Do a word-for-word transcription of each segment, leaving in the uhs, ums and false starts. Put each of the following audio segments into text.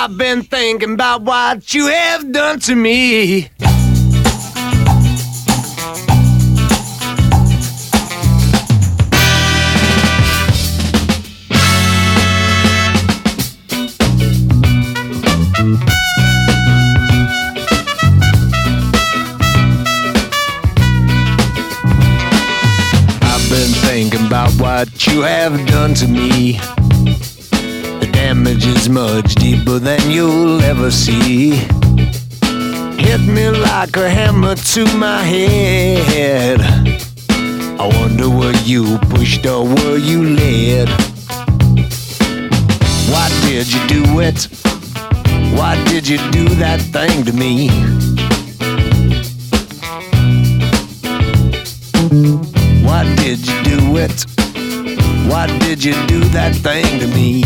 I've been thinking about what you have done to me. I've been thinking about what you have done to me. The damage is much deeper than you'll ever see. Hit me like a hammer to my head. I wonder were you pushed or were you led? Why did you do it? Why did you do that thing to me? Why did you do it? Why did you do that thing to me?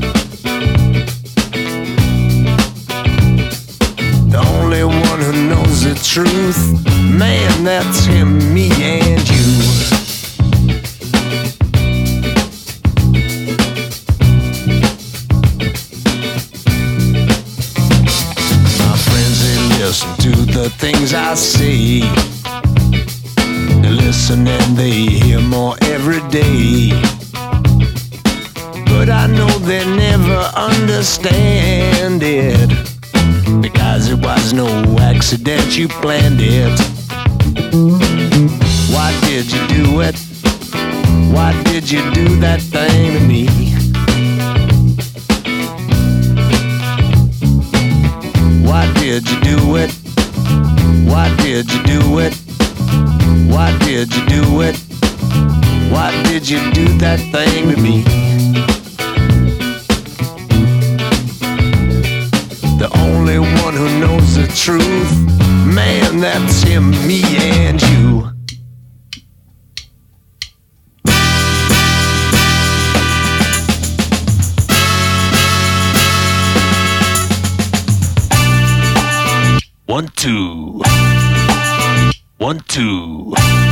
The only one who knows the truth, man, that's him, me and you. My friends, they listen to the things I say. They listen and they hear more every day. But I know they never understand it, because it was no accident, you planned it. Why did you do it? Why did you do that thing to me? Why did you do it? Why did you do it? Why did you do it? Why did you do that thing to me? The only one who knows the truth, man, that's him, me and you. One, two. One, two.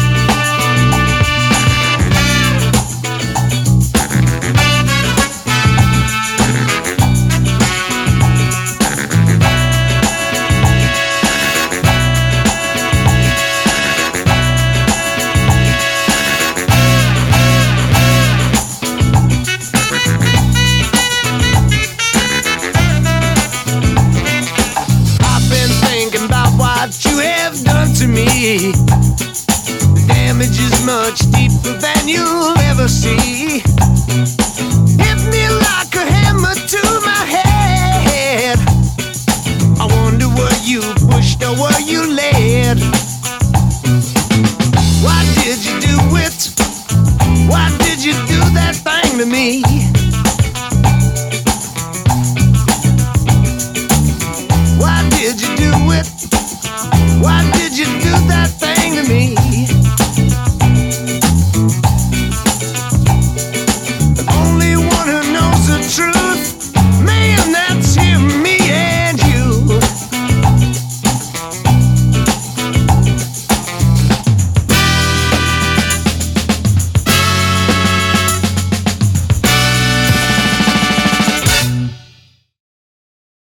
You have done to me. The damage is much deeper than you'll ever see.